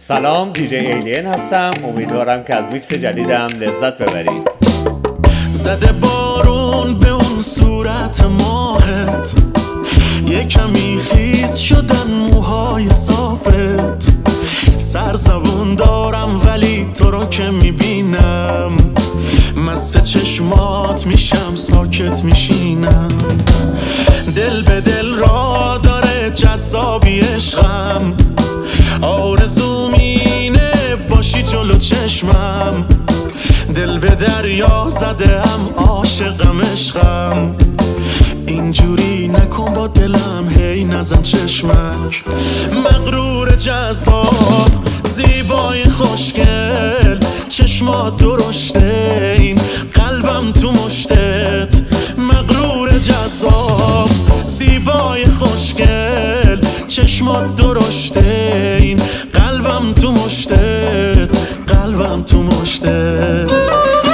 سلام، دیجی ایلین هستم. امیدوارم که از میکس جدیدم لذت ببرید. زده بارون به اون صورت ماهت، یه کمی خیس شدن موهای صافت. سرزبون دارم ولی تو رو که میبینم، مست چشمات میشم ساکت میشینم. دل به دل را داره جذابی عشقم، آرزوم اینه باشی جلو چشمم. دل به دریا زدم عاشقم عشقم، اینجوری نکن با دلم هی نزن چشمک. مغرور جذاب زیبای خوشگل، چشمات درشته این قلبم تو مشتت. مغرور جذاب زیبای خوشگل، چشمات درشته این قلبم تو مشتت، قلبم تو مشتت.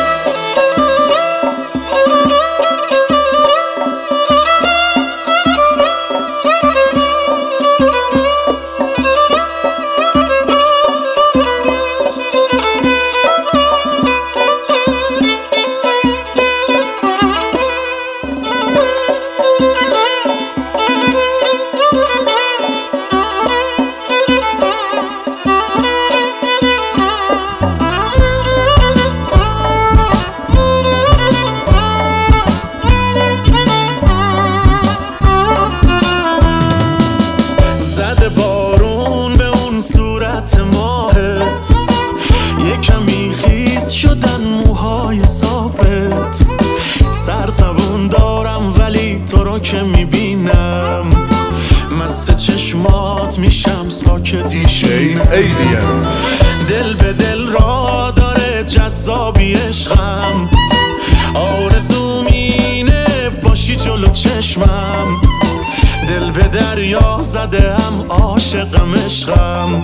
زده بارون به اون صورت ماهت، یه کمی خیس شدن موهای صافت. سرزبون دارم ولی تو رو که میبینم، مست چشمات میشم ساکت میشینم. دل به دل را داره جذابی عشقم، آرزوم اینه باشی جلو چشمم. دل به دریا زدم عاشقم عشقم،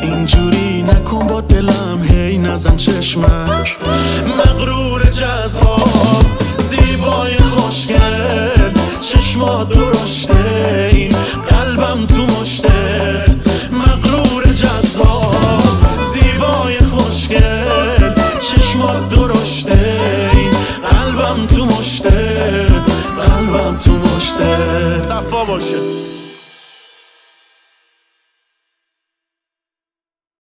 اینجوری نکن با دلم هی نزن چشمک. مغرور جذاب